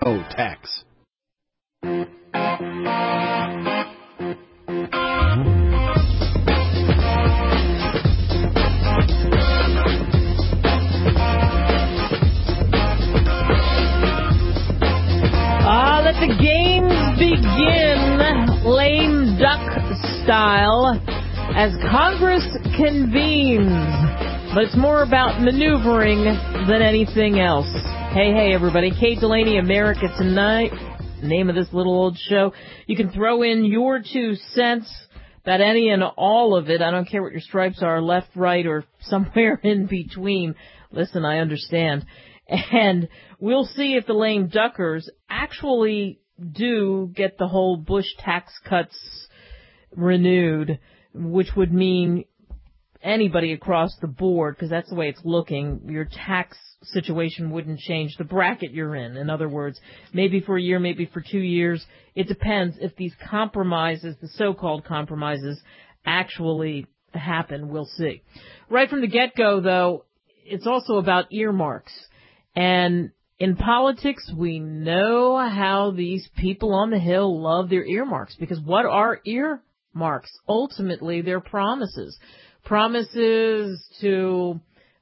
No tax. Let the games begin, lame duck style, as Congress convenes. But it's more about maneuvering than anything else. Hey, everybody. Kate Delaney, America Tonight. Name of this little old show. You can throw in your 2 cents, about any and all of it. I don't care what your stripes are, left, right, or somewhere in between. Listen, I understand. And we'll see if the lame duckers actually do get the whole Bush tax cuts renewed, which would mean anybody across the board, because that's the way it's looking, your tax situation wouldn't change, the bracket you're in other words, maybe for a year, maybe for 2 years. It depends if these compromises, the so-called compromises, actually happen. We'll see. Right from the get-go, though, it's also about earmarks. And in politics, we know how these people on the Hill love their earmarks, because what are earmarks? Ultimately, they're promises. Promises to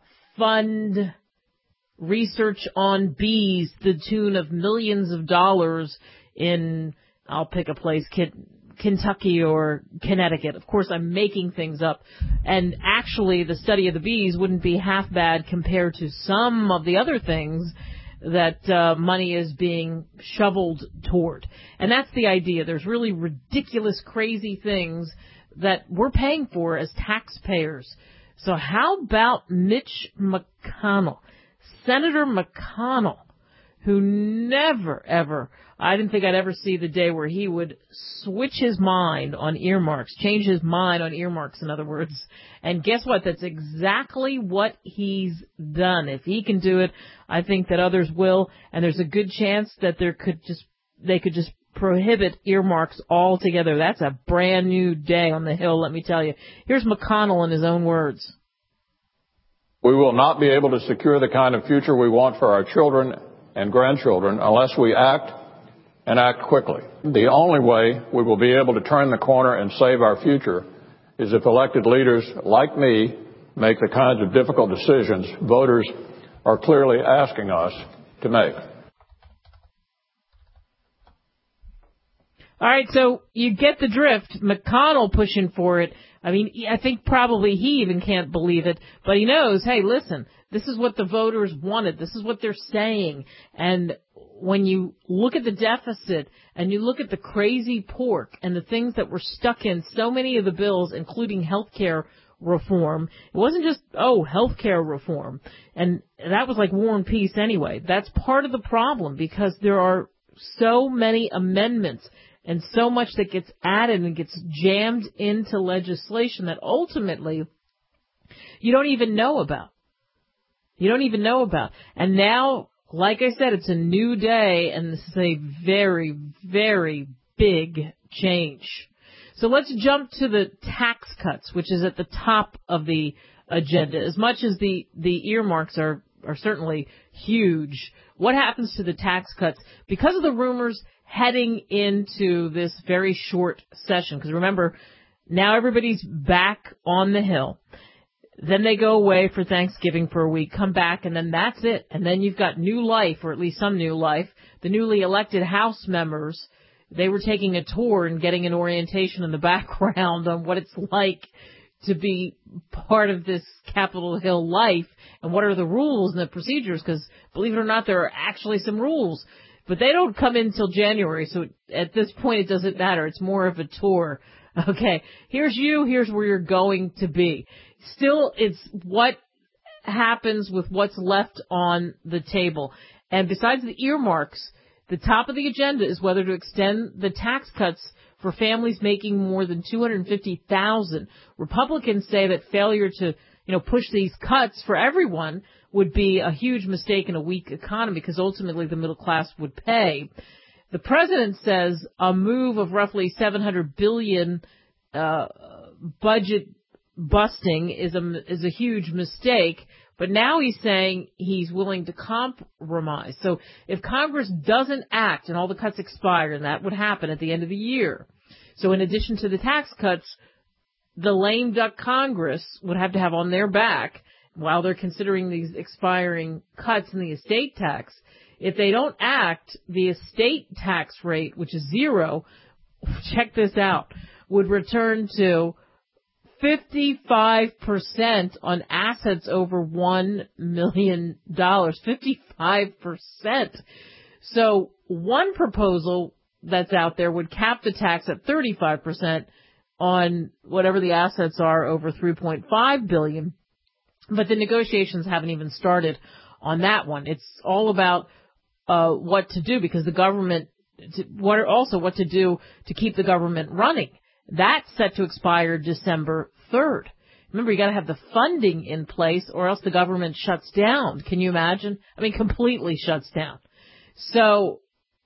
fund research on bees to the tune of millions of dollars in, I'll pick a place, Kentucky or Connecticut. Of course, I'm making things up. And actually, the study of the bees wouldn't be half bad compared to some of the other things that money is being shoveled toward. And that's the idea. There's really ridiculous, crazy things that we're paying for as taxpayers. So how about Mitch McConnell? Senator McConnell, who never, ever, I didn't think I'd ever see the day where he would switch his mind on earmarks, change his mind on earmarks, in other words. And guess what? That's exactly what he's done. If he can do it, I think that others will. And there's a good chance that they could just prohibit earmarks altogether. That's a brand new day on the Hill, let me tell you. Here's McConnell in his own words. We will not be able to secure the kind of future we want for our children and grandchildren unless we act and act quickly. The only way we will be able to turn the corner and save our future is if elected leaders like me make the kinds of difficult decisions voters are clearly asking us to make. All right, so you get the drift. McConnell pushing for it. I mean, I think probably he even can't believe it, but he knows, hey, listen, this is what the voters wanted. This is what they're saying. And when you look at the deficit and you look at the crazy pork and the things that were stuck in so many of the bills, including health care reform, it wasn't just, health care reform. And that was like War and Peace anyway. That's part of the problem, because there are so many amendments and so much that gets added and gets jammed into legislation that ultimately you don't even know about. And now, like I said, it's a new day, and this is a very, very big change. So let's jump to the tax cuts, which is at the top of the agenda. As much as the earmarks are certainly huge, what happens to the tax cuts? Because of the rumors heading into this very short session, because remember, now everybody's back on the Hill. Then they go away for Thanksgiving for a week, come back, and then that's it. And then you've got new life, or at least some new life. The newly elected House members, they were taking a tour and getting an orientation in the background on what it's like to be part of this Capitol Hill life and what are the rules and the procedures, because believe it or not, there are actually some rules. But they don't come in till January, so at this point it doesn't matter. It's more of a tour. Okay, here's where you're going to be. Still, it's what happens with what's left on the table. And besides the earmarks, the top of the agenda is whether to extend the tax cuts for families making more than $250,000. Republicans say that failure to, push these cuts for everyone would be a huge mistake in a weak economy, because ultimately the middle class would pay. The president says a move of roughly $700 billion budget busting is a huge mistake, But now he's saying he's willing to compromise. So if Congress doesn't act and all the cuts expire, and that would happen at the end of the year. So in addition to the tax cuts, the lame duck Congress would have to have on their back, while they're considering these expiring cuts in the estate tax, if they don't act, the estate tax rate, which is 0, check this out, would return to 55% on assets over $1 million. 55%. So one proposal that's out there would cap the tax at 35% on whatever the assets are over $3.5 billion. But the negotiations haven't even started on that one. It's all about what to do, because the government, what to do to keep the government running. That's set to expire December 3rd. Remember, you got to have the funding in place, or else the government shuts down. Can you imagine? I mean, completely shuts down. So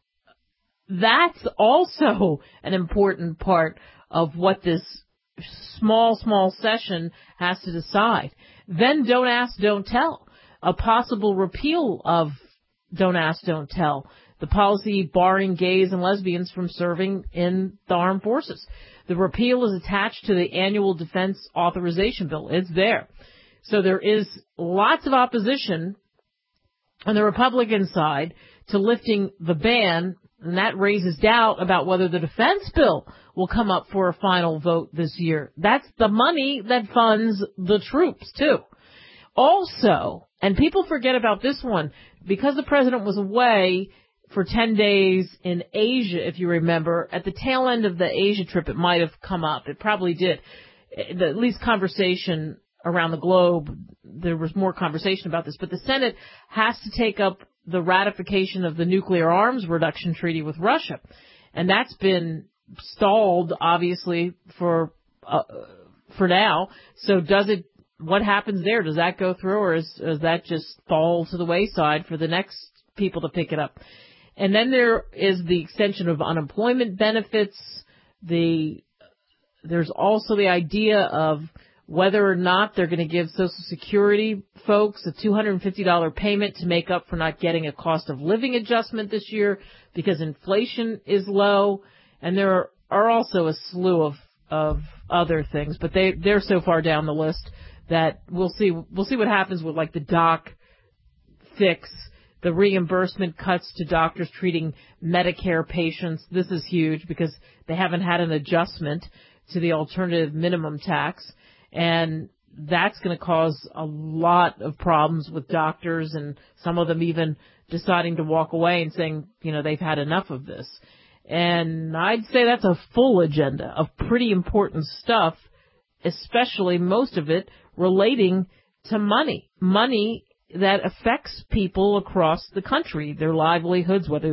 that's also an important part of what this small session has to decide. Then Don't Ask, Don't Tell. A possible repeal of Don't Ask, Don't Tell. The policy barring gays and lesbians from serving in the armed forces. The repeal is attached to the annual defense authorization bill. It's there. So there is lots of opposition on the Republican side to lifting the ban, and that raises doubt about whether the defense bill will come up for a final vote this year. That's the money that funds the troops, too. Also, and people forget about this one, because the president was away for 10 days in Asia, if you remember, at the tail end of the Asia trip, it might have come up. It probably did. At least conversation around the globe, there was more conversation about this. But the Senate has to take up the ratification of the nuclear arms reduction treaty with Russia. And that's been stalled, obviously, for now. So what happens there? Does that go through, or does that just fall to the wayside for the next people to pick it up? And then there is the extension of unemployment benefits. There's also the idea of whether or not they're going to give Social Security folks a $250 payment to make up for not getting a cost of living adjustment this year because inflation is low. And there are also a slew of other things, but they're so far down the list that we'll see what happens with, like, the doc fix, the reimbursement cuts to doctors treating Medicare patients. This is huge because they haven't had an adjustment to the alternative minimum tax. And that's going to cause a lot of problems with doctors, and some of them even deciding to walk away and saying, they've had enough of this. And I'd say that's a full agenda of pretty important stuff, especially most of it relating to money that affects people across the country, their livelihoods, whether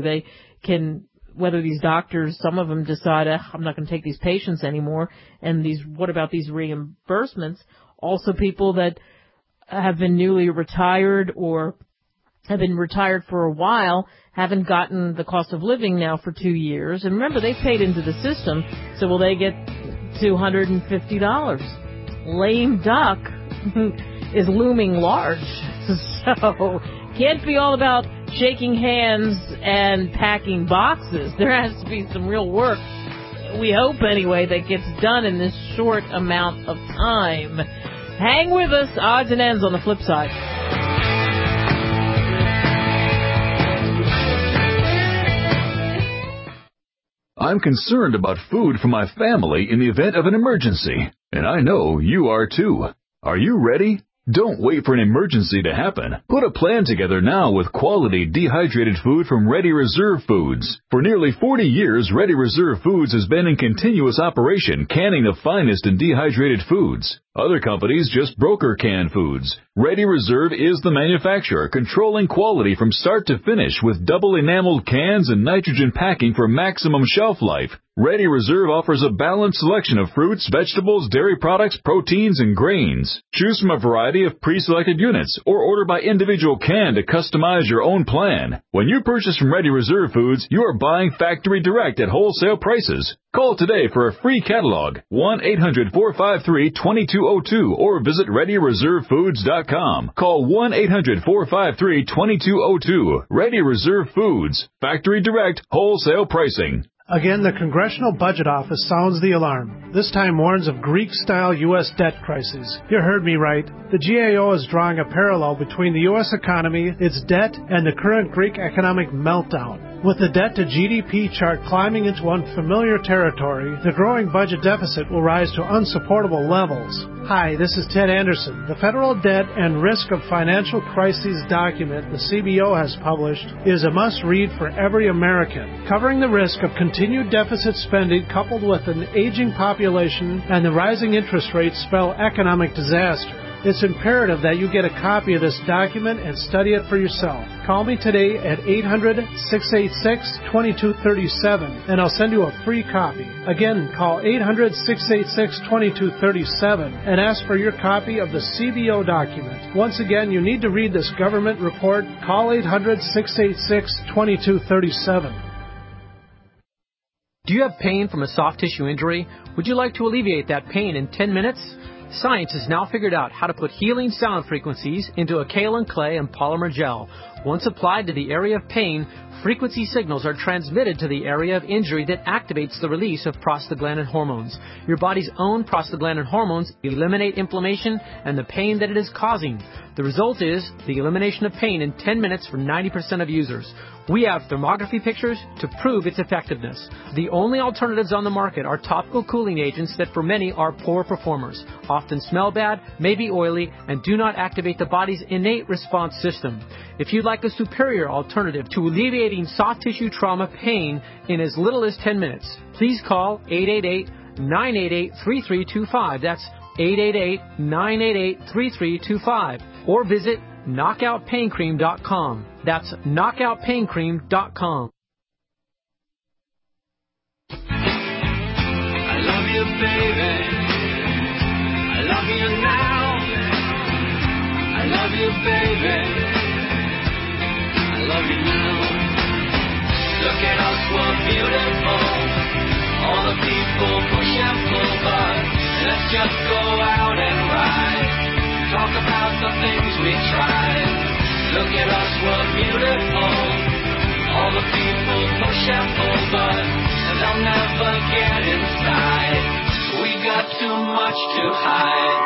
these doctors, some of them decide, I'm not going to take these patients anymore, and what about these reimbursements? Also people that have been newly retired or have been retired for a while, haven't gotten the cost of living now for 2 years. And remember, they paid into the system, so will they get $250? Lame duck is looming large. So can't be all about shaking hands and packing boxes. There has to be some real work, we hope anyway, that gets done in this short amount of time. Hang with us. Odds and ends on the flip side. I'm concerned about food for my family in the event of an emergency, and I know you are too. Are you ready? Don't wait for an emergency to happen. Put a plan together now with quality dehydrated food from Ready Reserve Foods. For nearly 40 years, Ready Reserve Foods has been in continuous operation, canning the finest in dehydrated foods. Other companies just broker canned foods. Ready Reserve is the manufacturer, controlling quality from start to finish with double enameled cans and nitrogen packing for maximum shelf life. Ready Reserve offers a balanced selection of fruits, vegetables, dairy products, proteins, and grains. Choose from a variety of pre-selected units or order by individual can to customize your own plan. When you purchase from Ready Reserve Foods, you are buying factory direct at wholesale prices. Call today for a free catalog, 1-800-453-2202, or visit ReadyReserveFoods.com. Call 1-800-453-2202. Ready Reserve Foods. Factory direct, wholesale pricing. Again, the Congressional Budget Office sounds the alarm. This time warns of Greek-style U.S. debt crisis. You heard me right. The GAO is drawing a parallel between the U.S. economy, its debt, and the current Greek economic meltdown. With the debt-to-GDP chart climbing into unfamiliar territory, the growing budget deficit will rise to unsupportable levels. Hi, this is Ted Anderson. The Federal Debt and Risk of Financial Crises document the CBO has published is a must-read for every American, covering the risk of continued deficit spending coupled with an aging population and the rising interest rates spell economic disaster. It's imperative that you get a copy of this document and study it for yourself. Call me today at 800-686-2237, and I'll send you a free copy. Again, call 800-686-2237 and ask for your copy of the CBO document. Once again, you need to read this government report. Call 800-686-2237. Do you have pain from a soft tissue injury? Would you like to alleviate that pain in 10 minutes? Science has now figured out how to put healing sound frequencies into a kaolin clay and polymer gel. Once applied to the area of pain, frequency signals are transmitted to the area of injury that activates the release of prostaglandin hormones. Your body's own prostaglandin hormones eliminate inflammation and the pain that it is causing. The result is the elimination of pain in 10 minutes for 90% of users. We have thermography pictures to prove its effectiveness. The only alternatives on the market are topical cooling agents that for many are poor performers, often smell bad, may be oily, and do not activate the body's innate response system. If you'd like a superior alternative to alleviating soft tissue trauma pain in as little as 10 minutes, please call 888-988-3325. That's 888-988-3325. Or visit knockoutpaincream.com. That's knockoutpaincream.com. I love you, baby. I love you now. I love you, baby. I love you now. Look at us, we're beautiful. All the people push and pull, but let's just go out and ride. Talk about the things we tried. Look at us, we're beautiful. All the people push and pull, but they'll never get inside. We got too much to hide.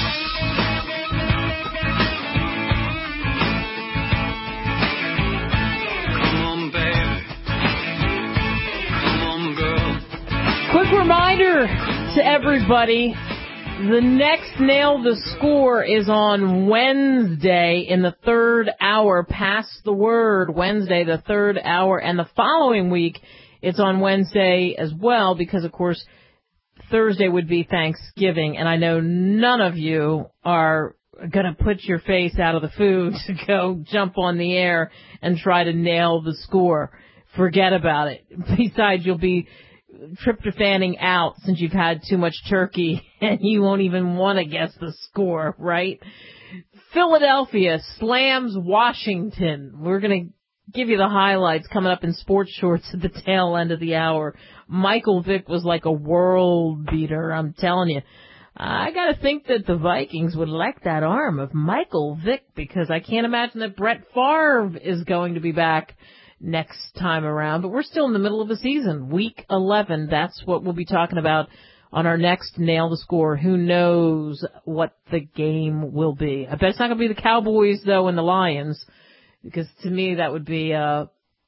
Come on, baby. Come on, girl. Quick reminder to everybody. The next Nail the Score is on Wednesday in the third hour. Pass the word. Wednesday, the third hour. And the following week, it's on Wednesday as well because, of course, Thursday would be Thanksgiving. And I know none of you are going to put your face out of the food to go jump on the air and try to nail the score. Forget about it. Besides, you'll be tryptophaning out since you've had too much turkey and you won't even want to guess the score, right? Philadelphia slams Washington. We're going to give you the highlights coming up in sports shorts at the tail end of the hour. Michael Vick was like a world beater, I'm telling you. I got to think that the Vikings would like that arm of Michael Vick because I can't imagine that Brett Favre is going to be back next time around, but we're still in the middle of the season. Week 11, that's what we'll be talking about on our next Nail the Score. Who knows what the game will be. I bet it's not going to be the Cowboys, though, and the Lions, because to me that would be a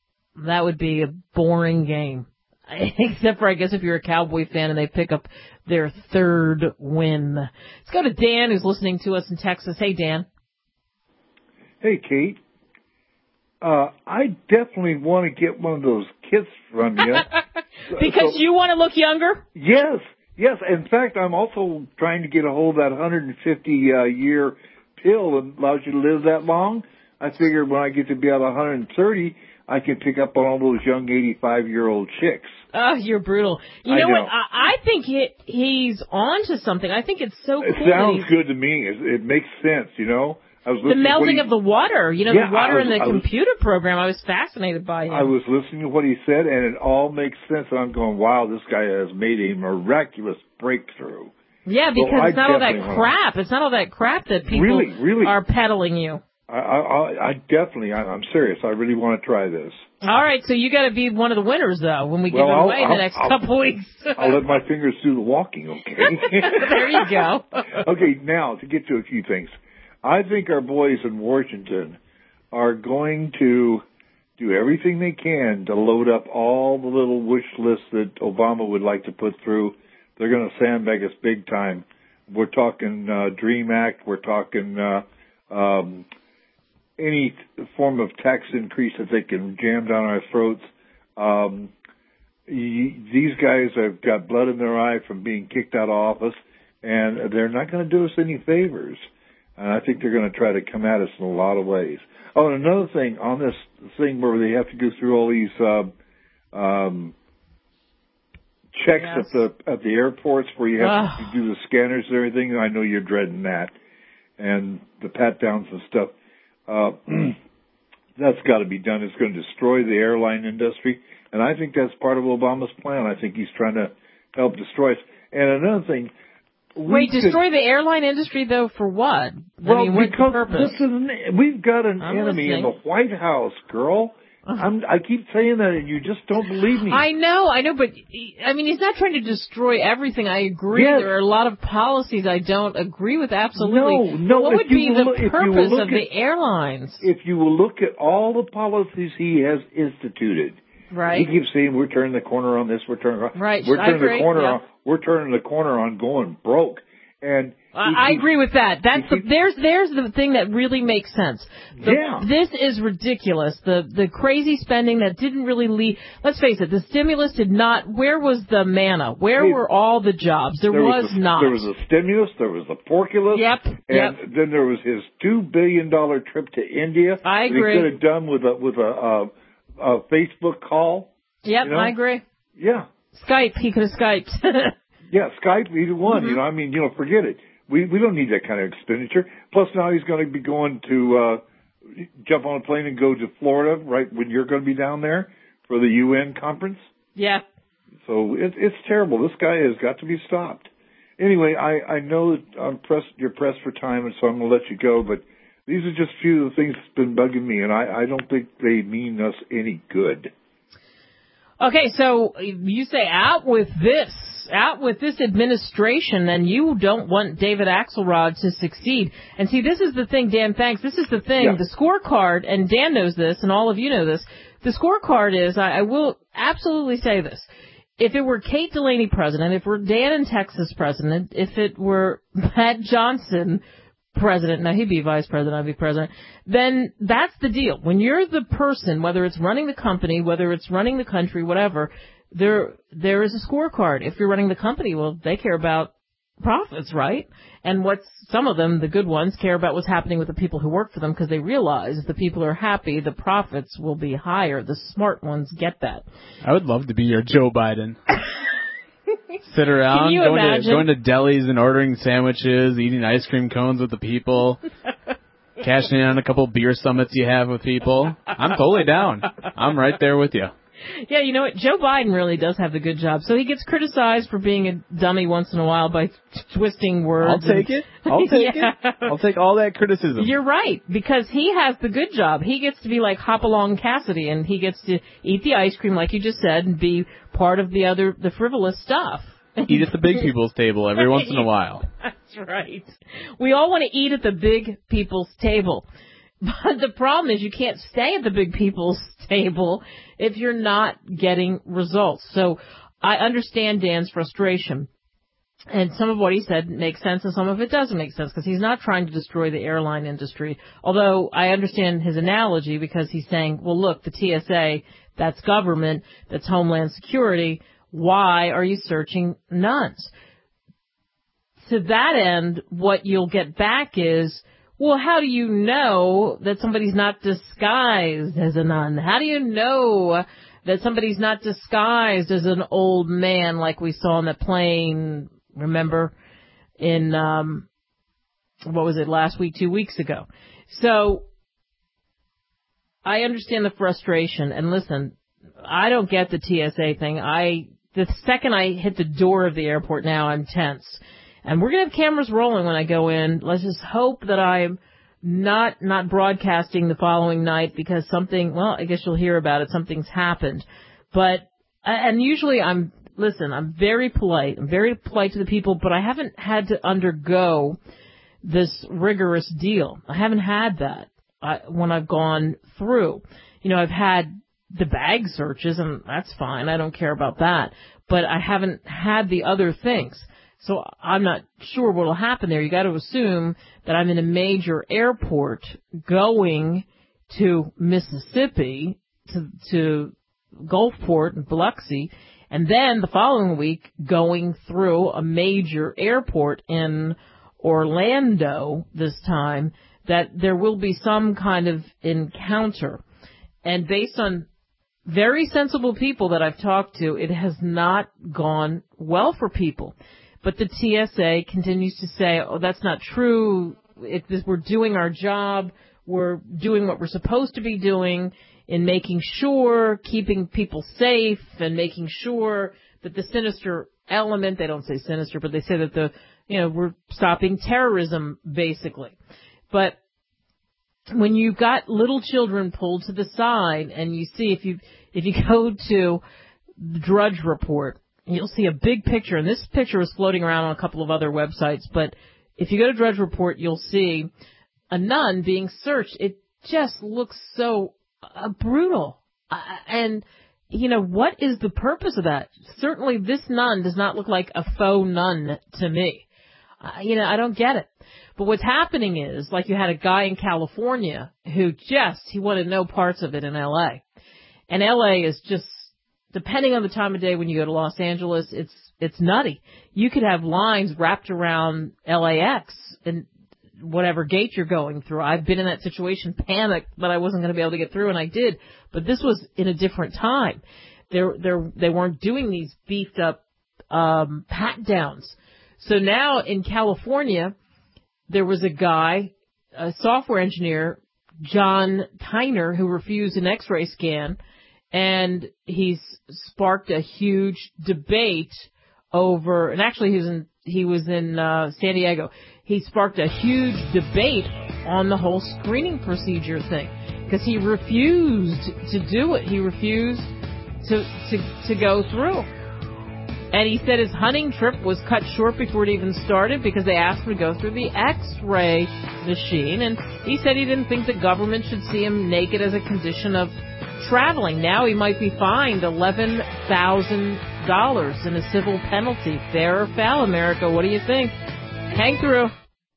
boring game. Except for, I guess, if you're a Cowboy fan and they pick up their third win. Let's go to Dan, who's listening to us in Texas. Hey, Dan. Hey, Kate. I definitely want to get one of those kits from you. Because you want to look younger? Yes. In fact, I'm also trying to get a hold of that 150-year pill that allows you to live that long. I figured when I get to be about 130, I can pick up on all those young 85-year-old chicks. Oh, you're brutal. You know what? I think he's on to something. I think it's so cool. It sounds good to me. It makes sense, you know. The melding of the water, the water in the computer program. I was fascinated by him. I was listening to what he said, and it all makes sense. And I'm going, wow, this guy has made a miraculous breakthrough. Yeah, because it's not all that crap. It's not all that crap that people really are peddling you. I'm serious. I really want to try this. All right, so you got to be one of the winners, though, when we give it away in the next couple weeks. I'll let my fingers do the walking, okay? There you go. Okay, now, to get to a few things. I think our boys in Washington are going to do everything they can to load up all the little wish lists that Obama would like to put through. They're going to sandbag us big time. We're talking DREAM Act. We're talking any form of tax increase that they can jam down our throats. These guys have got blood in their eye from being kicked out of office, and they're not going to do us any favors. And I think they're going to try to come at us in a lot of ways. Oh, and another thing, on this thing where they have to go through all these checks at the airports where you have to do the scanners and everything. I know you're dreading that. And the pat-downs and stuff. That's got to be done. It's going to destroy the airline industry. And I think that's part of Obama's plan. I think he's trying to help destroy us. And another thing... destroy the airline industry, though, for what? Well, what's because the purpose? we've got an enemy in the White House, girl. I keep saying that, and you just don't believe me. I know, but, he's not trying to destroy everything. I agree. Yes. There are a lot of policies I don't agree with, absolutely. No. What would be the purpose of the airlines? If you will look at all the policies he has instituted, right? He keeps saying, we're turning the corner on this, we're turning the corner on going broke. And I agree with that. There's the thing that really makes sense. This is ridiculous. The crazy spending that didn't really lead. Let's face it, the stimulus did not. Where was the manna? Where were all the jobs? There was not. There was a stimulus. There was a porculus. And then there was his $2 billion trip to India. I agree. He could have done with a Facebook call. Yep, I agree. Yeah. Skype. He could have Skyped. Yeah, Skype, either one. Mm-hmm. Forget it. We don't need that kind of expenditure. Plus, now he's going to be going to jump on a plane and go to Florida right when you're going to be down there for the UN conference. Yeah. So it's terrible. This guy has got to be stopped. Anyway, I know that you're pressed for time, and so I'm going to let you go. But these are just a few of the things that's been bugging me, and I don't think they mean us any good. Okay, so you say out with this administration, then you don't want David Axelrod to succeed. And see, this is the thing, Dan, thanks. This is the thing. Yeah. The scorecard, and Dan knows this, and all of you know this, the scorecard is, I will absolutely say this, if it were Kate Delaney president, if it were Dan in Texas president, if it were Matt Johnson president, now he'd be vice president, I'd be president, then that's the deal. When you're the person, whether it's running the company, whether it's running the country, whatever, there is a scorecard. If you're running the company, well, they care about profits, right? And some of them, the good ones, care about what's happening with the people who work for them because they realize if the people are happy, the profits will be higher. The smart ones get that. I would love to be your Joe Biden. Sit around, going to delis and ordering sandwiches, eating ice cream cones with the people, cashing in on a couple beer summits you have with people. I'm totally down. I'm right there with you. Yeah, you know what? Joe Biden really does have the good job. So he gets criticized for being a dummy once in a while by twisting words. I'll take it. I'll take all that criticism. You're right, because he has the good job. He gets to be like Hopalong Cassidy, and he gets to eat the ice cream, like you just said, and be part of the frivolous stuff. Eat at the big people's table every once in a while. That's right. We all want to eat at the big people's table. But the problem is you can't stay at the big people's table if you're not getting results. So I understand Dan's frustration. And some of what he said makes sense and some of it doesn't make sense because he's not trying to destroy the airline industry. Although I understand his analogy because he's saying, well, look, the TSA, that's government, that's Homeland Security. Why are you searching nuns? To that end, what you'll get back is, well, how do you know that somebody's not disguised as a nun? How do you know that somebody's not disguised as an old man like we saw on the plane, remember, in, what was it, last week, 2 weeks ago? So I understand the frustration. And listen, I don't get the TSA thing. The second I hit the door of the airport now, I'm tense. And we're going to have cameras rolling when I go in. Let's just hope that I'm not broadcasting the following night because something, well, I guess you'll hear about it. Something's happened. But, and usually I'm very polite. I'm very polite to the people, but I haven't had to undergo this rigorous deal. I haven't had that when I've gone through. You know, I've had the bag searches, and that's fine. I don't care about that. But I haven't had the other things. So I'm not sure what will happen there. You got to assume that I'm in a major airport going to Mississippi, to Gulfport and Biloxi, and then the following week going through a major airport in Orlando this time, that there will be some kind of encounter. And based on very sensible people that I've talked to, it has not gone well for people. But the TSA continues to say, oh, that's not true. We're doing our job. We're doing what we're supposed to be doing in making sure, keeping people safe and making sure that the sinister element, they don't say sinister, but they say that we're stopping terrorism, basically. But when you've got little children pulled to the side and you see, if you go to the Drudge Report, you'll see a big picture, and this picture is floating around on a couple of other websites, but if you go to Drudge Report, you'll see a nun being searched. It just looks so brutal. And, what is the purpose of that? Certainly this nun does not look like a faux nun to me. I don't get it. But what's happening is, like you had a guy in California who he wanted no parts of it in L.A. And L.A. is just, depending on the time of day when you go to Los Angeles, it's nutty. You could have lines wrapped around LAX and whatever gate you're going through. I've been in that situation, panicked that I wasn't going to be able to get through, and I did. But this was in a different time. They weren't doing these beefed up pat downs. So now in California, there was a guy, a software engineer, John Tyner, who refused an X-ray scan, and he's sparked a huge debate over, and actually he was in San Diego. He sparked a huge debate on the whole screening procedure thing because he refused to do it. He refused to go through. And he said his hunting trip was cut short before it even started because they asked him to go through the X-ray machine. And he said he didn't think the government should see him naked as a condition of traveling. Now he might be fined $11,000 in a civil penalty. Fair or foul, America? What do you think? Hang through.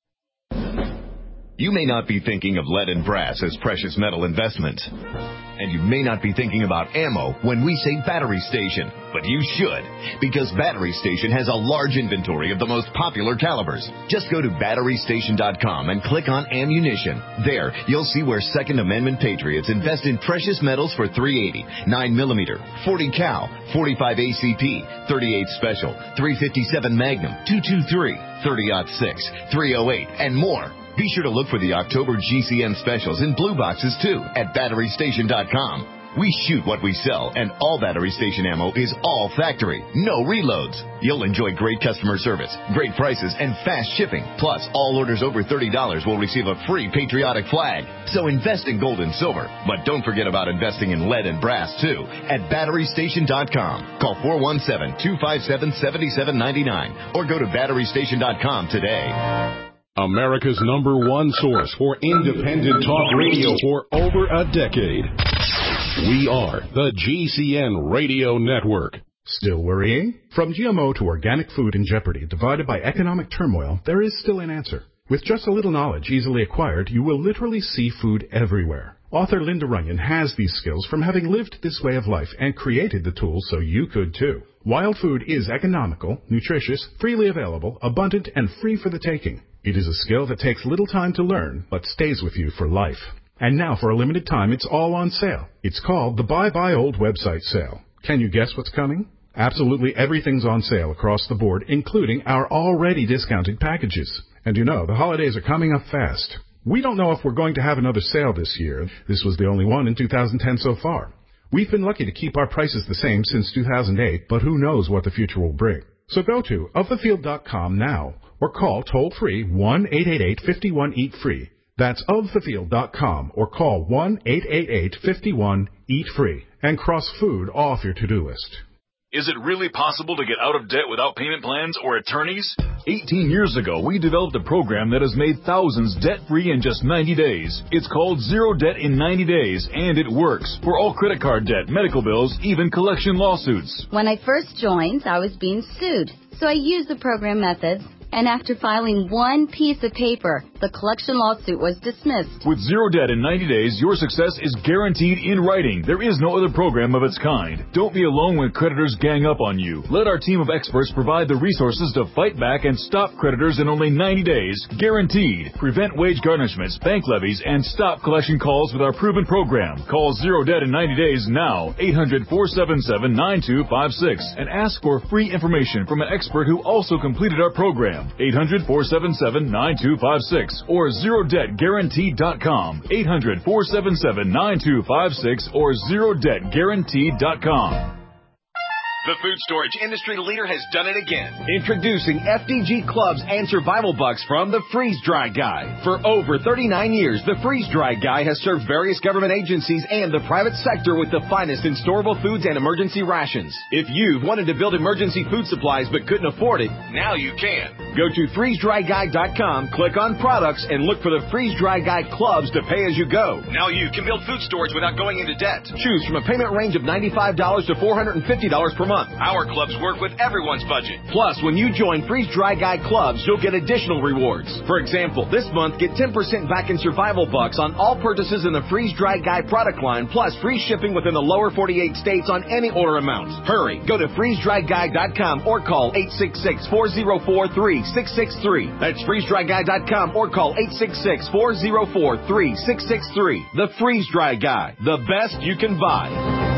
You may not be thinking of lead and brass as precious metal investments. And you may not be thinking about ammo when we say Battery Station, but you should, because Battery Station has a large inventory of the most popular calibers. Just go to BatteryStation.com and click on Ammunition. There, you'll see where Second Amendment patriots invest in precious metals for .380, 9mm, 40 cal, 45 ACP, 38 Special, 357 Magnum, 223, 30-06, 308, and more. Be sure to look for the October GCN specials in blue boxes, too, at BatteryStation.com. We shoot what we sell, and all Battery Station ammo is all factory, no reloads. You'll enjoy great customer service, great prices, and fast shipping. Plus, all orders over $30 will receive a free patriotic flag. So invest in gold and silver, but don't forget about investing in lead and brass, too, at BatteryStation.com. Call 417-257-7799 or go to BatteryStation.com today. America's #1 source for independent talk radio for over a decade. We are the GCN Radio Network. Still worrying? From GMO to organic food in jeopardy, divided by economic turmoil, there is still an answer. With just a little knowledge easily acquired, you will literally see food everywhere. Author Linda Runyon has these skills from having lived this way of life and created the tools so you could too. Wild food is economical, nutritious, freely available, abundant, and free for the taking. It is a skill that takes little time to learn, but stays with you for life. And now, for a limited time, it's all on sale. It's called the Buy Old website sale. Can you guess what's coming? Absolutely everything's on sale across the board, including our already discounted packages. And you know, the holidays are coming up fast. We don't know if we're going to have another sale this year. This was the only one in 2010 so far. We've been lucky to keep our prices the same since 2008, but who knows what the future will bring. So go to ofthefield.com now or call toll-free 1-888-51-EAT-FREE. That's ofthefield.com or call 1-888-51-EAT-FREE and cross food off your to-do list. Is it really possible to get out of debt without payment plans or attorneys? 18 years ago, we developed a program that has made thousands debt-free in just 90 days. It's called Zero Debt in 90 Days, and it works for all credit card debt, medical bills, even collection lawsuits. When I first joined, I was being sued, so I used the program methods. And after filing one piece of paper, the collection lawsuit was dismissed. With Zero Debt in 90 days, your success is guaranteed in writing. There is no other program of its kind. Don't be alone when creditors gang up on you. Let our team of experts provide the resources to fight back and stop creditors in only 90 days, guaranteed. Prevent wage garnishments, bank levies, and stop collection calls with our proven program. Call Zero Debt in 90 days now, 800-477-9256, and ask for free information from an expert who also completed our program. 800-477-9256 or ZeroDebtGuaranteed.com. 800-477-9256 or ZeroDebtGuaranteed.com. The food storage industry leader has done it again. Introducing FDG Clubs and Survival Bucks from the Freeze Dry Guy. For over 39 years, the Freeze Dry Guy has served various government agencies and the private sector with the finest in storable foods and emergency rations. If you've wanted to build emergency food supplies but couldn't afford it, now you can. Go to freezedryguy.com, click on products, and look for the Freeze Dry Guy Clubs to pay as you go. Now you can build food storage without going into debt. Choose from a payment range of $95 to $450 per month. Our clubs work with everyone's budget. Plus, when you join Freeze Dry Guy Clubs, you'll get additional rewards. For example, this month, get 10% back in Survival Bucks on all purchases in the Freeze Dry Guy product line, plus free shipping within the lower 48 states on any order amount. Hurry, go to freezedryguy.com or call 866-404-3663. That's freezedryguy.com or call 866-404-3663. The Freeze Dry Guy, the best you can buy.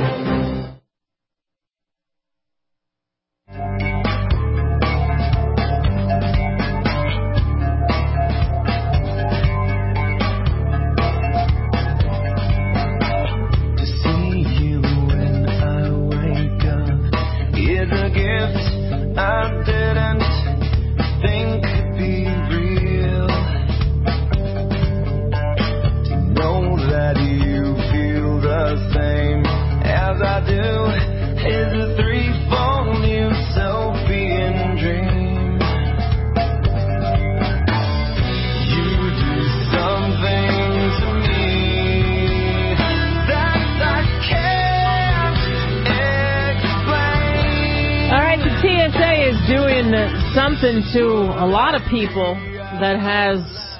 Something to a lot of people that has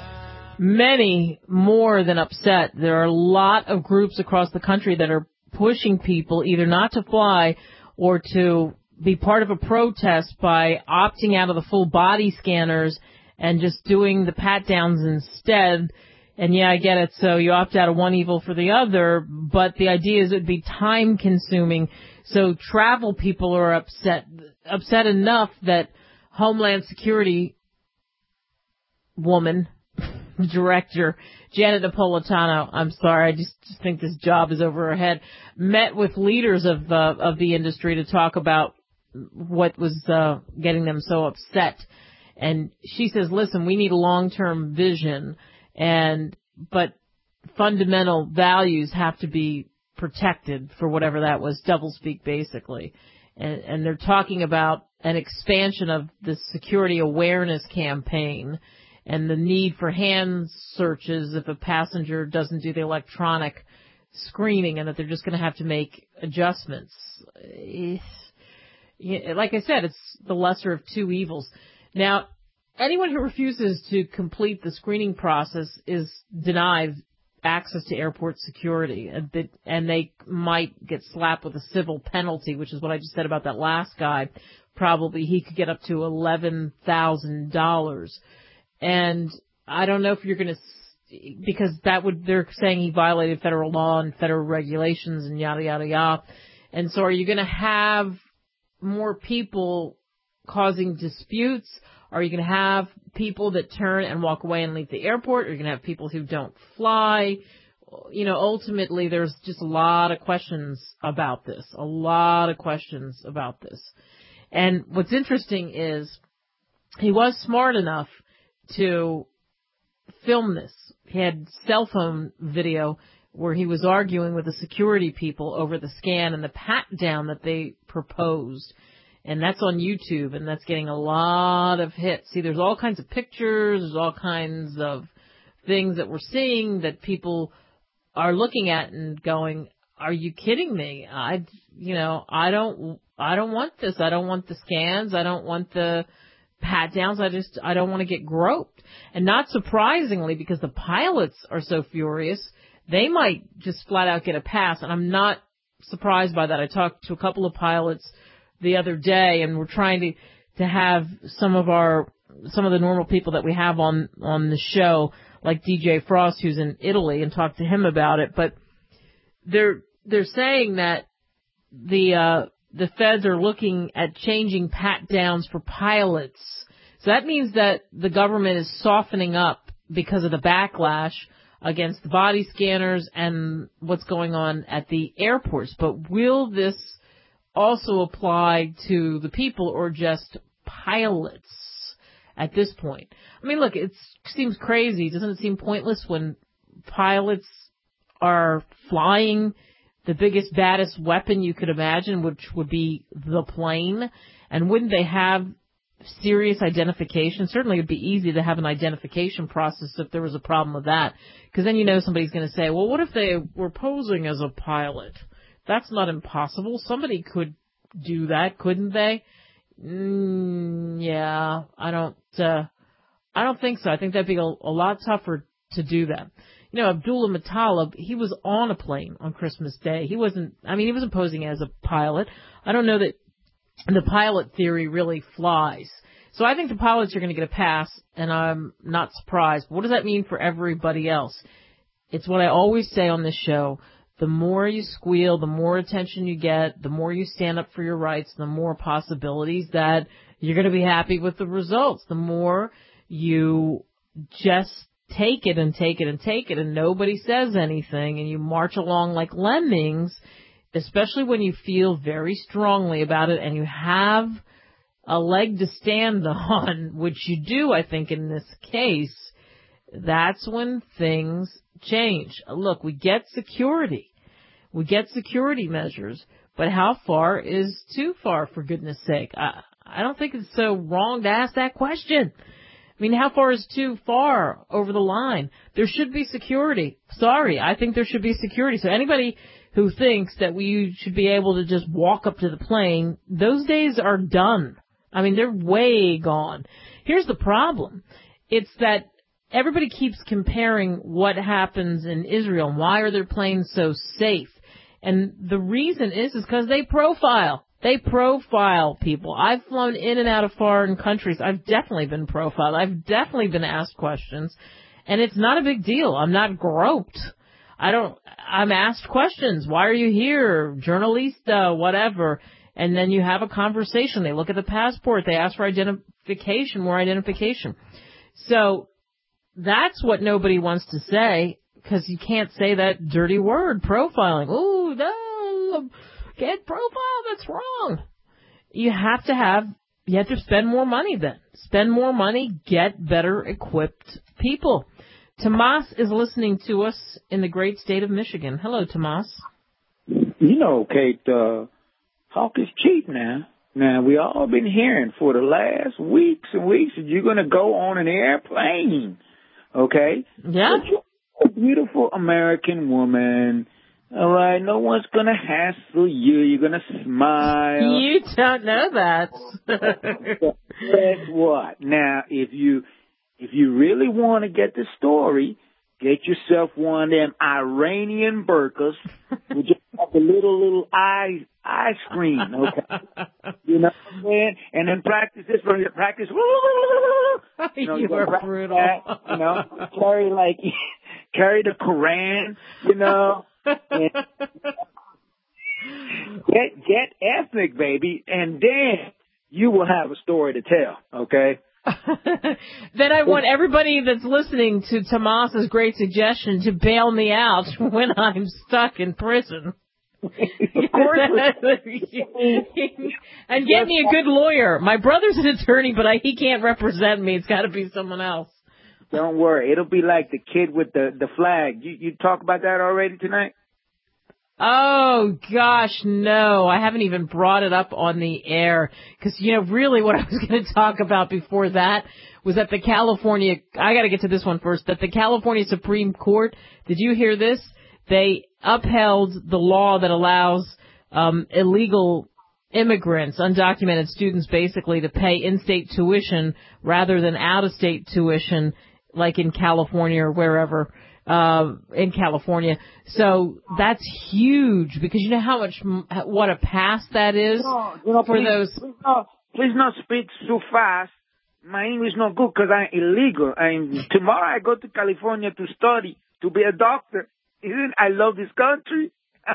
many more than upset. There are a lot of groups across the country that are pushing people either not to fly or to be part of a protest by opting out of the full body scanners and just doing the pat downs instead. And yeah, I get it. So you opt out of one evil for the other, but the idea is it would be time consuming. So travel people are upset enough that Homeland Security woman, director, Janet Napolitano, I'm sorry, I just think this job is over her head, met with leaders of the industry to talk about what was getting them so upset. And she says, listen, we need a long-term vision, but fundamental values have to be protected for whatever that was, doublespeak basically. And they're talking about an expansion of the security awareness campaign and the need for hand searches if a passenger doesn't do the electronic screening, and that they're just going to have to make adjustments. Like I said, it's the lesser of two evils. Now, anyone who refuses to complete the screening process is denied access to airport security, and they might get slapped with a civil penalty, which is what I just said about that last guy. Probably he could get up to $11,000. And I don't know if you're going to, because they're saying he violated federal law and federal regulations and yada, yada, yada. And so are you going to have more people causing disputes? Are you going to have people that turn and walk away and leave the airport? Are you going to have people who don't fly? You know, ultimately, there's just a lot of questions about this. A lot of questions about this. And what's interesting is he was smart enough to film this. He had cell phone video where he was arguing with the security people over the scan and the pat-down that they proposed. And that's on YouTube, and that's getting a lot of hits. See, there's all kinds of pictures, there's all kinds of things that we're seeing that people are looking at and going, are you kidding me? I don't want this. I don't want the scans. I don't want the pat-downs. I don't want to get groped. And not surprisingly, because the pilots are so furious, they might just flat out get a pass. And I'm not surprised by that. I talked to a couple of pilots the other day, and we're trying to have some of the normal people that we have on the show, like DJ Frost, who's in Italy, and talk to him about it. But they're saying that the feds are looking at changing pat-downs for pilots. So that means that the government is softening up because of the backlash against the body scanners and what's going on at the airports. But will this also apply to the people or just pilots at this point? I mean, look, it seems crazy. Doesn't it seem pointless when pilots are flying the biggest, baddest weapon you could imagine, which would be the plane? And wouldn't they have serious identification? Certainly it would be easy to have an identification process if there was a problem with that. Because then you know somebody's going to say, well, what if they were posing as a pilot? That's not impossible. Somebody could do that, couldn't they? Yeah, I don't think so. I think that'd be a lot tougher to do that. You know, Abdullah Muttalib, he was on a plane on Christmas Day. He wasn't posing as a pilot. I don't know that the pilot theory really flies. So I think the pilots are going to get a pass, and I'm not surprised. But what does that mean for everybody else? It's what I always say on this show. The more you squeal, the more attention you get, the more you stand up for your rights, the more possibilities that you're going to be happy with the results. The more you just take it and take it and take it and nobody says anything and you march along like lemmings, especially when you feel very strongly about it and you have a leg to stand on, which you do, I think, in this case, that's when things change. Look, we get security. We get security measures, but how far is too far, for goodness sake? I don't think it's so wrong to ask that question. I mean, how far is too far over the line? There should be security. Sorry, I think there should be security. So anybody who thinks that we should be able to just walk up to the plane, those days are done. I mean, they're way gone. Here's the problem. It's that everybody keeps comparing what happens in Israel and why are their planes so safe. And the reason is because they profile. They profile people. I've flown in and out of foreign countries. I've definitely been profiled. I've definitely been asked questions. And it's not a big deal. I'm not groped. I'm asked questions. Why are you here? Journalista, whatever. And then you have a conversation. They look at the passport. They ask for identification, more identification. So that's what nobody wants to say, because you can't say that dirty word, profiling. Ooh, no, can't profile, that's wrong. You have to spend more money then. Spend more money, get better equipped people. Tomas is listening to us in the great state of Michigan. Hello, Tomas. You know, Kate, talk is cheap now. Now, we all been hearing for the last weeks and weeks that you're going to go on an airplane. Okay? Yeah. But you're a beautiful American woman. All right? No one's going to hassle you. You're going to smile. You don't know that. Guess what? Now, if you really want to get the story, get yourself one of them Iranian burqas with just like a little eye screen, okay? You know what I'm saying? And then practice this. Practice. You are brutal. That, carry the Quran, you know. And get ethnic, baby, and then you will have a story to tell, okay? Then I want everybody that's listening to Tomas's great suggestion to bail me out when I'm stuck in prison. Of course. And get me a good lawyer. My brother's an attorney, but he can't represent me. It's got to be someone else. Don't worry. It'll be like the kid with the flag. You talk about that already tonight? Oh, gosh, no. I haven't even brought it up on the air. Because, really what I was going to talk about before that was that I got to get to this one first, that the California Supreme Court, did you hear this? They upheld the law that allows illegal immigrants, undocumented students basically, to pay in-state tuition rather than out-of-state tuition like in California or wherever. In California. So that's huge because you know how much, what a pass that is for those. Please not speak so fast. My English not good because I'm illegal. Tomorrow I go to California to study, to be a doctor. I love this country.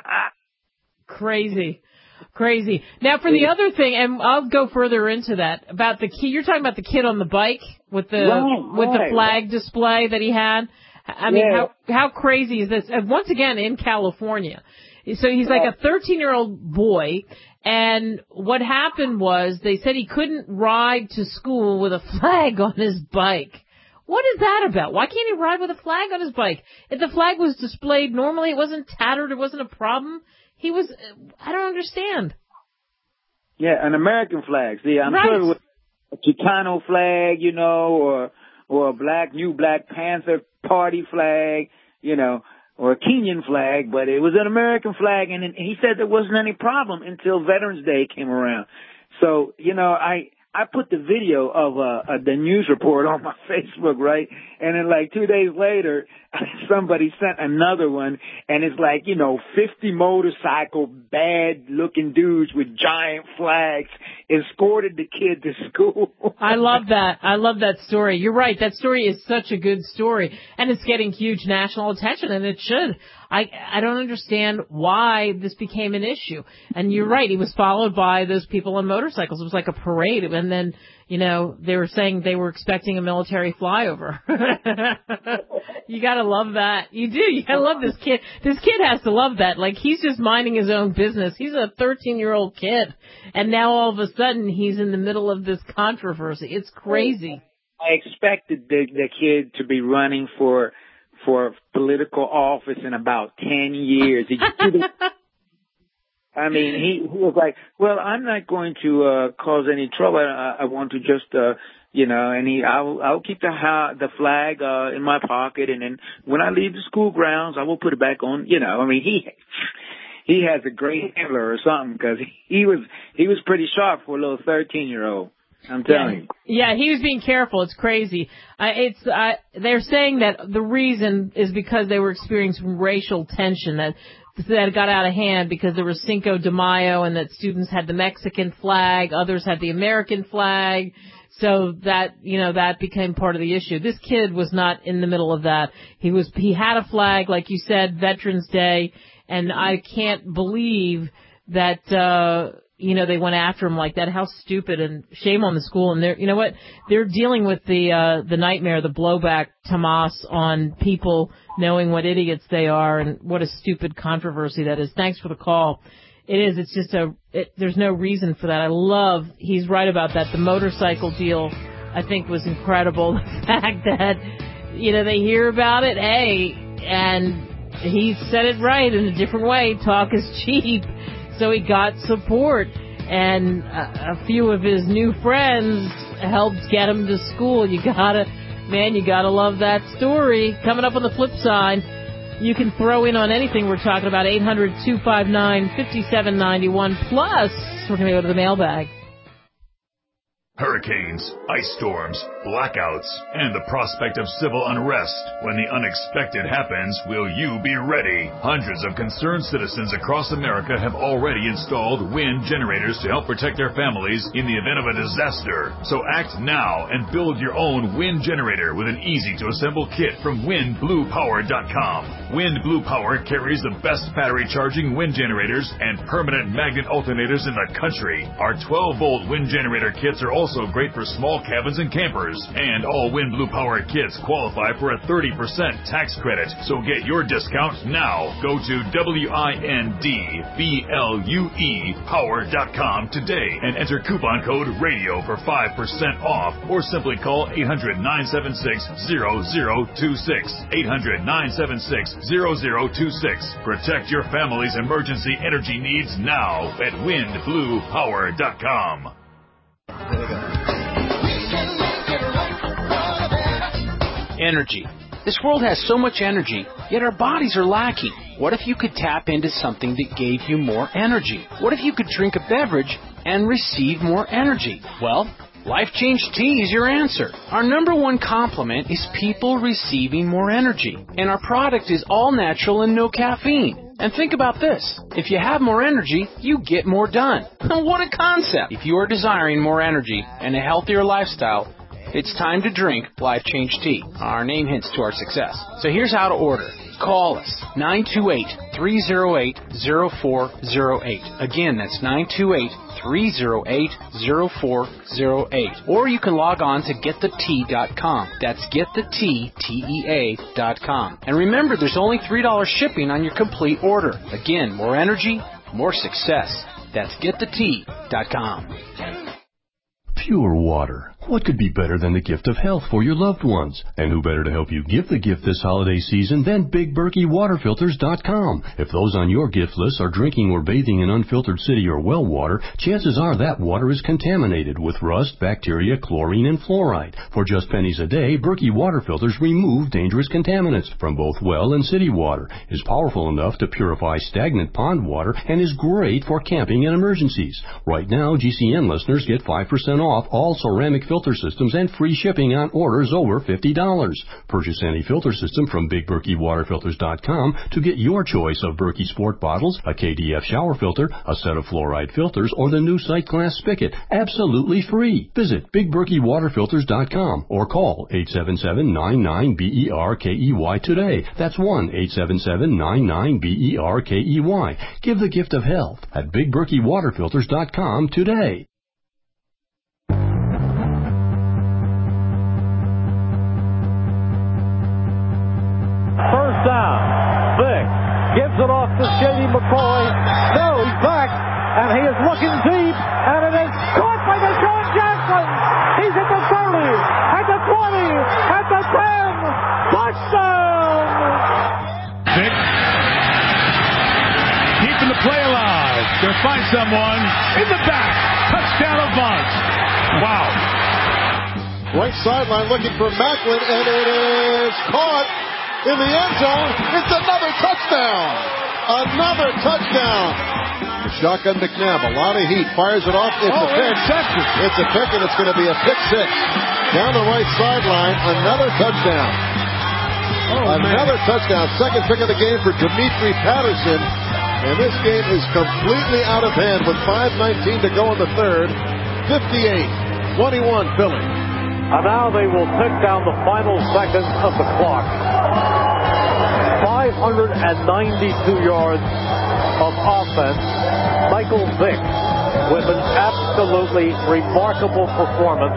Crazy. Now for the other thing, and I'll go further into that, about the kid, you're talking about the kid on the bike with the flag display that he had. I mean, how crazy is this? And once again, in California. So he's like a 13-year-old boy, and what happened was they said he couldn't ride to school with a flag on his bike. What is that about? Why can't he ride with a flag on his bike? If the flag was displayed normally, it wasn't tattered, it wasn't a problem. I don't understand. Yeah, an American flag. See, I'm sure it was a Chicano flag, or a new Black Panther Party flag, or a Kenyan flag, but it was an American flag, and he said there wasn't any problem until Veterans Day came around. So, I put the video of the news report on my Facebook, right? And then 2 days later, somebody sent another one, and it's 50 motorcycle bad-looking dudes with giant flags escorted the kid to school. I love that. I love that story. You're right. That story is such a good story, and it's getting huge national attention, and it should. I don't understand why this became an issue. And you're right. He was followed by those people on motorcycles. It was like a parade. And then, they were saying they were expecting a military flyover. You gotta love that. You do. You gotta love this kid. This kid has to love that. He's just minding his own business. He's a 13-year-old kid. And now all of a sudden he's in the middle of this controversy. It's crazy. I expected the kid to be running for political office in about 10 years. I mean, he was like, well, I'm not going to cause any trouble. I want to just, and I'll keep the flag in my pocket, and then when I leave the school grounds, I will put it back on. I mean, he has a great handler or something because he was pretty sharp for a little 13-year-old. I'm telling you. Yeah, he was being careful. It's crazy. They're saying that the reason is because they were experiencing racial tension that got out of hand because there was Cinco de Mayo and that students had the Mexican flag, others had the American flag. So that, that became part of the issue. This kid was not in the middle of that. He had a flag, like you said, Veterans Day, and I can't believe that, they went after him like that. How stupid, and shame on the school. And they're dealing with the nightmare, the blowback, Tomas, on people knowing what idiots they are and what a stupid controversy that is. Thanks for the call. It is. It's just there's no reason for that. He's right about that. The motorcycle deal, I think, was incredible. The fact that, they hear about it, and he said it right in a different way. Talk is cheap. So he got support, and a few of his new friends helped get him to school. You gotta love that story. Coming up on the flip side, you can throw in on anything we're talking about. 800-259-5791. Plus, we're going to go to the mailbag. Hurricanes, ice storms, blackouts, and the prospect of civil unrest. When the unexpected happens, will you be ready? Hundreds of concerned citizens across America have already installed wind generators to help protect their families in the event of a disaster. So act now and build your own wind generator with an easy-to-assemble kit from WindBluePower.com. Wind Blue Power carries the best battery charging wind generators and permanent magnet alternators in the country. Our 12-volt wind generator kits are also also great for small cabins and campers. And all Wind Blue Power kits qualify for a 30% tax credit. So get your discount now. Go to WINDBLUE Power.com today and enter coupon code RADIO for 5% off, or simply call 800-976-0026. 800-976-0026. Protect your family's emergency energy needs now at WindBluePower.com. Energy. This world has so much energy, yet our bodies are lacking. What if you could tap into something that gave you more energy? What if you could drink a beverage and receive more energy? Well, Life Change Tea is your answer. Our number one compliment is people receiving more energy. And our product is all natural and no caffeine. And think about this. If you have more energy, you get more done. What a concept! If you are desiring more energy and a healthier lifestyle, it's time to drink Life Change Tea. Our name hints to our success. So here's how to order. Call us, 928-308-0408. Again, that's 928-308-0408. Or you can log on to getthetea.com. That's getthetea.com. And remember, there's only $3 shipping on your complete order. Again, more energy, more success. That's getthetea.com. Pure water. What could be better than the gift of health for your loved ones? And who better to help you give the gift this holiday season than BigBerkeyWaterFilters.com? If those on your gift list are drinking or bathing in unfiltered city or well water, chances are that water is contaminated with rust, bacteria, chlorine, and fluoride. For just pennies a day, Berkey Water Filters remove dangerous contaminants from both well and city water, is powerful enough to purify stagnant pond water, and is great for camping and emergencies. Right now, GCN listeners get 5% off all ceramic filter systems and free shipping on orders over $50. Purchase any filter system from BigBerkeyWaterFilters.com to get your choice of Berkey Sport bottles, a KDF shower filter, a set of fluoride filters, or the new sight glass spigot, absolutely free. Visit BigBerkeyWaterFilters.com or call 877-99-BERKEY today. That's 1-877-99-BERKEY. Give the gift of health at BigBerkeyWaterFilters.com today. First down. Vick gives it off to Shady McCoy. No, he's back, and he is looking deep, and it is caught by Deshaun Jackson. He's at the 30, at the 20, at the 10. Touchdown! Vick keeping the play alive. Going to find someone in the back. Touchdown of Bugs. Wow. Right sideline looking for Macklin, and it is caught in the end zone. It's another touchdown. Another touchdown. Shotgun McNabb, a lot of heat, fires it off. It's a pick. It's a pick, and it's going to be a pick six. Down the right sideline, another touchdown. Another touchdown. Second pick of the game for Dimitri Patterson. And this game is completely out of hand with 5:19 to go in the third. 58-21 Philly. And now they will tick down the final seconds of the clock. 592 yards of offense. Michael Vick with an absolutely remarkable performance.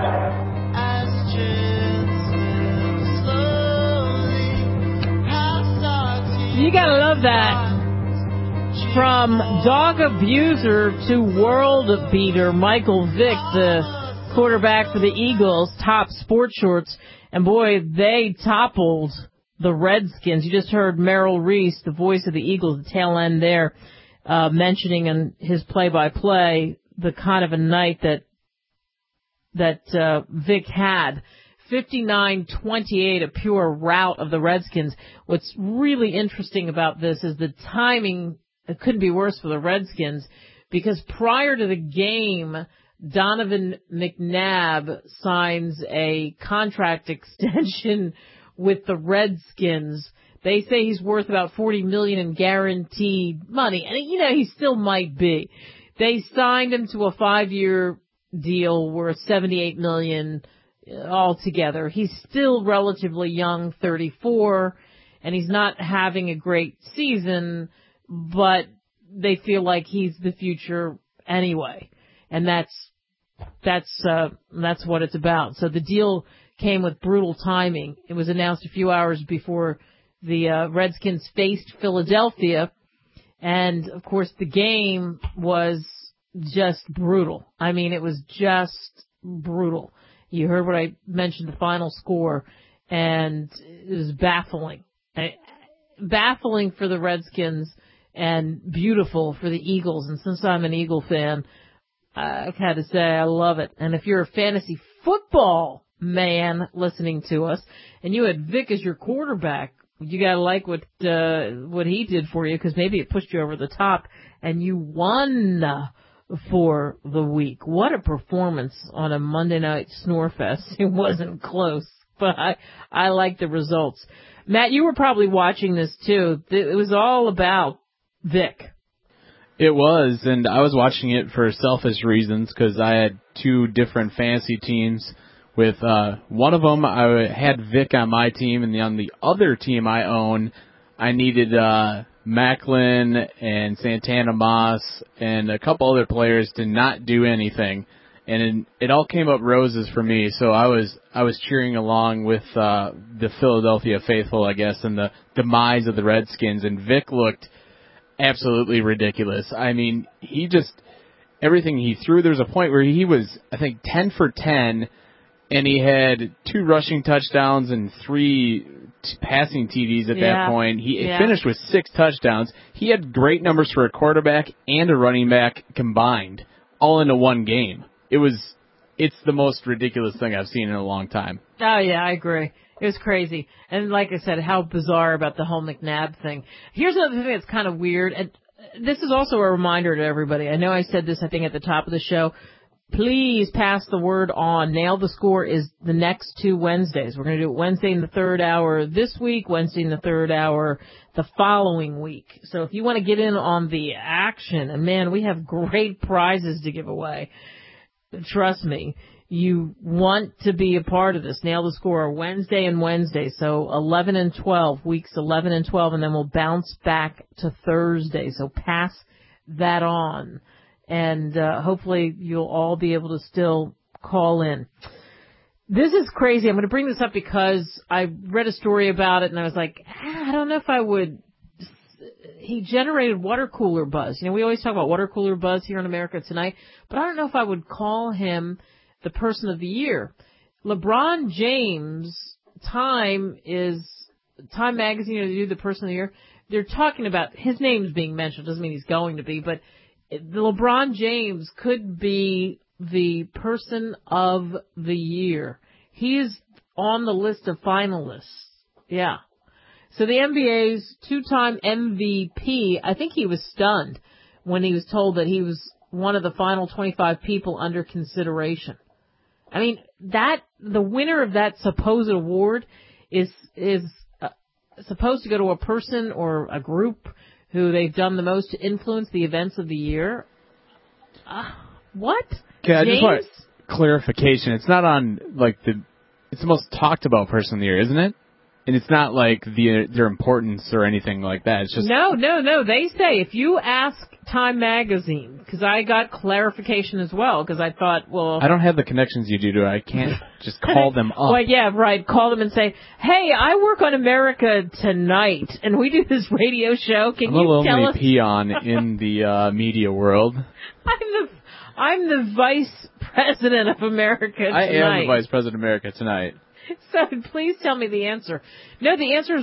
You gotta love that. From dog abuser to world beater, Michael Vick, the quarterback for the Eagles, top sports shorts, and boy, they toppled the Redskins. You just heard Merrill Reese, the voice of the Eagles, the tail end there, mentioning in his play-by-play the kind of a night that Vick had. 59-28, a pure rout of the Redskins. What's really interesting about this is the timing. It couldn't be worse for the Redskins, because prior to the game, Donovan McNabb signs a contract extension with the Redskins. They say he's worth about $40 million in guaranteed money, and he still might be. They signed him to a 5-year deal worth $78 million altogether. He's still relatively young, 34, and he's not having a great season, but they feel like he's the future anyway. And that's that's what it's about. So the deal came with brutal timing. It was announced a few hours before the Redskins faced Philadelphia, and of course the game was just brutal. I mean, it was just brutal. You heard what I mentioned, the final score, and it was baffling. Baffling for the Redskins and beautiful for the Eagles. And since I'm an Eagle fan, I've had to say I love it. And if you're a fantasy football man listening to us and you had Vic as your quarterback, you got to like what he did for you, because maybe it pushed you over the top and you won for the week. What a performance on a Monday night snorefest. It wasn't close, but I like the results. Matt, you were probably watching this too. It was all about Vic. It was, and I was watching it for selfish reasons because I had two different fantasy teams. With one of them, I had Vic on my team, and on the other team I own, I needed Macklin and Santana Moss and a couple other players to not do anything, and it all came up roses for me. So I was cheering along with the Philadelphia faithful, I guess, and the demise of the Redskins. And Vic looked absolutely ridiculous. I mean, everything he threw. There was a point where he was, I think, 10 for 10. And he had 2 rushing touchdowns and 3 passing TDs at that point. He finished with 6 touchdowns. He had great numbers for a quarterback and a running back combined, all into one game. It's the most ridiculous thing I've seen in a long time. Oh, yeah, I agree. It was crazy. And like I said, how bizarre about the whole McNabb thing. Here's another thing that's kind of weird. And this is also a reminder to everybody. I know I said this, I think, at the top of the show. Please pass the word on. Nail the Score is the next 2 Wednesdays. We're going to do it Wednesday in the 3rd hour this week, Wednesday in the 3rd hour the following week. So if you want to get in on the action, and man, we have great prizes to give away. Trust me, you want to be a part of this. Nail the Score Wednesday and Wednesday. So 11 and 12, weeks 11 and 12, and then we'll bounce back to Thursday. So pass that on. And hopefully you'll all be able to still call in. This is crazy. I'm going to bring this up because I read a story about it, and I was like, I don't know if I would. He generated water cooler buzz. You know, we always talk about water cooler buzz here in America Tonight, but I don't know if I would call him the person of the year. LeBron James, Time Magazine, to do the person of the year. They're talking about his name's being mentioned. Doesn't mean he's going to be, but the LeBron James could be the person of the year. He is on the list of finalists. Yeah. So the NBA's 2-time MVP, I think he was stunned when he was told that he was one of the final 25 people under consideration. I mean, the winner of that supposed award is supposed to go to a person or a group who they've done the most to influence the events of the year. What? Okay, I just want clarification. It's not on, it's the most talked about person of the year, isn't it? And it's not like their importance or anything like that. It's just No. They say if you ask Time Magazine, because I got clarification as well, because I thought, well, I don't have the connections you do. I can't just call them up. Well, yeah, right. Call them and say, hey, I work on America Tonight, and we do this radio show. Can you tell us? I'm a lonely peon in the media world. I'm the vice president of America Tonight. I am the vice president of America Tonight. So please tell me the answer. No, the answer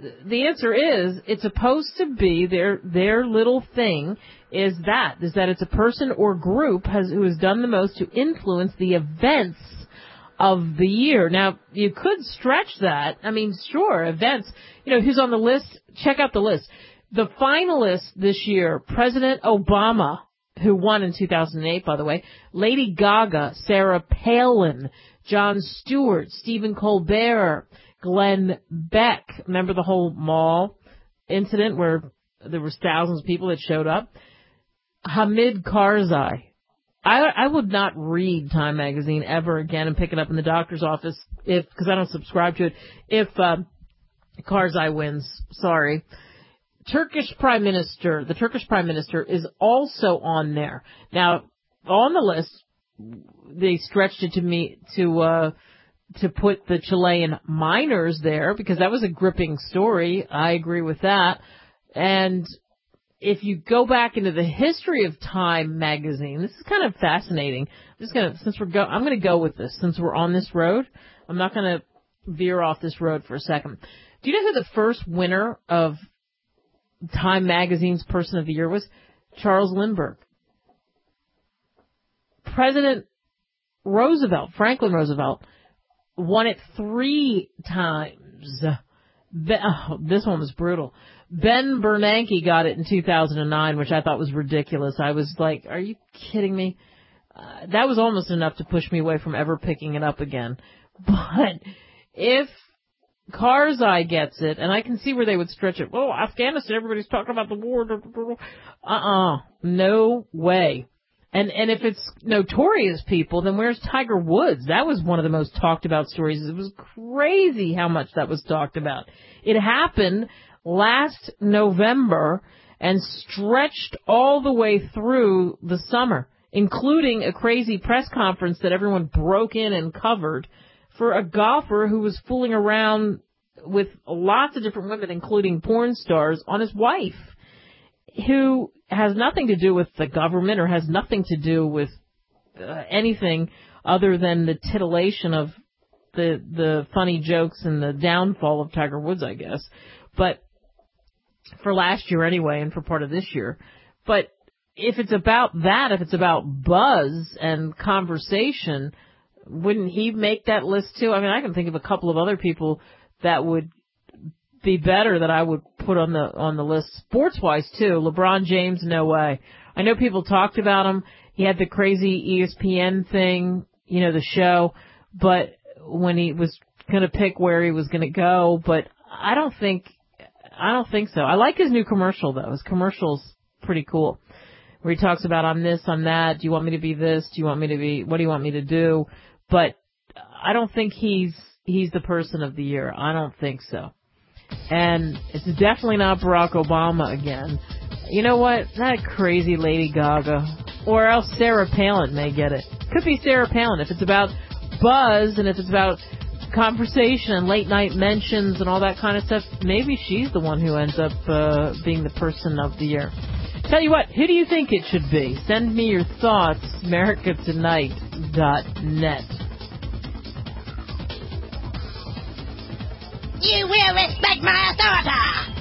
is it's supposed to be their little thing is that it's a person or group who has done the most to influence the events of the year. Now, you could stretch that. I mean, sure, events. You know, who's on the list? Check out the list. The finalists this year, President Obama, who won in 2008, by the way, Lady Gaga, Sarah Palin, Jon Stewart, Stephen Colbert, Glenn Beck. Remember the whole mall incident where there was thousands of people that showed up? Hamid Karzai. I would not read Time Magazine ever again and pick it up in the doctor's office because I don't subscribe to it. If Karzai wins, sorry. The Turkish Prime Minister is also on there. Now, on the list, they stretched it to put the Chilean miners there, because that was a gripping story. I agree with that. And if you go back into the history of Time magazine, this is kind of fascinating. I'm going to go with this since we're on this road. I'm not going to veer off this road for a second. Do you know who the first winner of Time magazine's Person of the Year was? Charles Lindbergh. President Roosevelt, Franklin Roosevelt, won it 3 times. This one was brutal. Ben Bernanke got it in 2009, which I thought was ridiculous. I was like, are you kidding me? That was almost enough to push me away from ever picking it up again. But if Karzai gets it, and I can see where they would stretch it. Oh, Afghanistan, everybody's talking about the war. No way. And if it's Notorious People, then where's Tiger Woods? That was one of the most talked about stories. It was crazy how much that was talked about. It happened last November and stretched all the way through the summer, including a crazy press conference that everyone broke in and covered for a golfer who was fooling around with lots of different women, including porn stars, on his wife, who has nothing to do with the government or has nothing to do with anything other than the titillation of the funny jokes and the downfall of Tiger Woods, I guess. But for last year anyway, and for part of this year. But if it's about that, if it's about buzz and conversation, wouldn't he make that list too? I mean, I can think of a couple of other people that would be better that I would put on the list sports-wise too. LeBron James, no way. I know people talked about him. He had the crazy ESPN thing, the show, but when he was going to pick where he was going to go, but I don't think so. I like his new commercial though. His commercial's pretty cool, where he talks about I'm this, I'm that. Do you want me to be this? Do you want me to be? What do you want me to do? But I don't think he's the Person of the Year. I don't think so. And it's definitely not Barack Obama again. You know what? That crazy Lady Gaga. Or else Sarah Palin may get it. Could be Sarah Palin. If it's about buzz and if it's about conversation and late night mentions and all that kind of stuff, maybe she's the one who ends up being the Person of the Year. Tell you what, who do you think it should be? Send me your thoughts, americatonight.net. You will respect my authority.